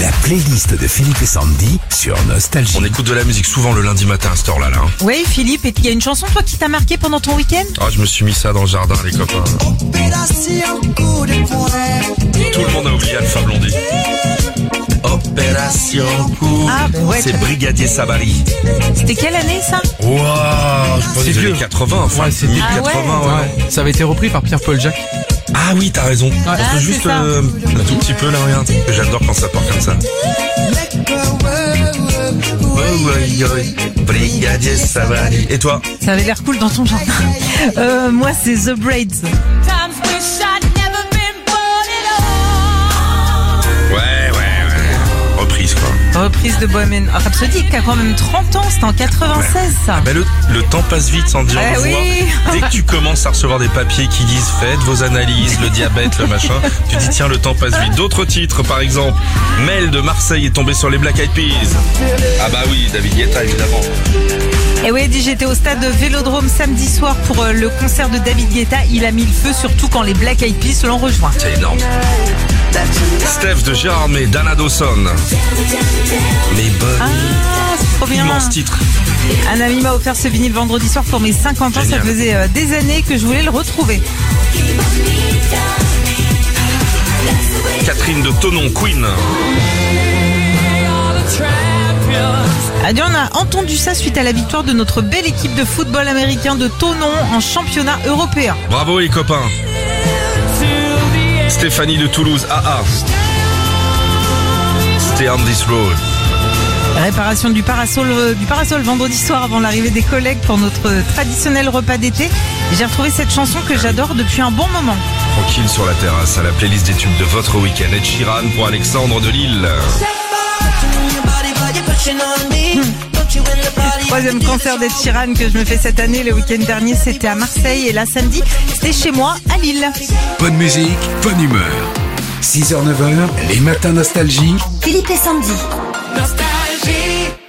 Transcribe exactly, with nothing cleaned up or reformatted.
La playlist de Philippe et Sandy sur Nostalgie. On écoute de la musique souvent le lundi matin à cette heure-là. Là, hein. Oui, Philippe, et il y a une chanson, toi, qui t'a marqué pendant ton week-end? Ah, je me suis mis ça dans le jardin, les copains. Tout le monde a oublié Alpha Blondy. Opération Coup. Ah, bah ouais, c'est t'as- Brigadier Savary. C'était quelle année, ça? Waouh, je pense C'est des vieux. années quatre-vingts, enfin, Ouais, c'est mille Ah ouais. quatre-vingts, ouais. Ouais, ça avait été repris par Pierre-Paul Jacques. Ah oui, t'as raison. Ah, Parce que c'est juste ça. euh, un tout petit peu là, regarde. J'adore quand ça part comme ça. Oh, ouais, ouais. Brigadier Savary. Et toi? Ça avait l'air cool dans ton jardin. Euh, moi, c'est The Braids. Ouais, ouais, ouais. Reprise, quoi. Reprise de Bohemian Rhapsody, qui a quand même trente ans, c'était en quatre-vingt-seize, ça. Ah ben le, le temps passe vite sans dire Eh au revoir. oui. Dès que tu commences à recevoir des papiers qui disent faites vos analyses, le diabète, le machin, tu dis tiens, le temps passe vite. D'autres titres, par exemple, Mel de Marseille est tombé sur les Black Eyed Peas. Ah bah oui, David Guetta évidemment. Et oui, dit j'étais au stade Vélodrome samedi soir pour euh, le concert de David Guetta. Il a mis le feu, surtout quand les Black Eyed Peas l'ont rejoint. C'est énorme. Steph de Gérard May, Dana Dawson. Mais bonne, Ah, c'est trop bien. immense titre. Un ami m'a offert ce vinyle vendredi soir pour mes cinquante ans. Génial. Ça faisait euh, des années que je voulais le retrouver. Catherine de Thonon, Queen. Adieu, on a entendu ça suite à la victoire de notre belle équipe de football américain de Thonon en championnat européen. Bravo les copains. Stéphanie de Toulouse, A A. Stay on this road. Réparation du parasol, euh, du parasol vendredi soir avant l'arrivée des collègues pour notre traditionnel repas d'été. Et j'ai retrouvé cette chanson que j'adore depuis un bon moment. Tranquille sur la terrasse, à la playlist des tubes de votre week-end. Ed Sheeran pour Alexandre de Lille. Troisième concert d'Ed Sheeran que je me fais cette année. Le week-end dernier, c'était à Marseille. Et là, samedi, c'était chez moi, à Lille. Bonne musique, bonne humeur. six heures neuf heures, les matins Nostalgie. Philippe et Sandy. Nostalgie.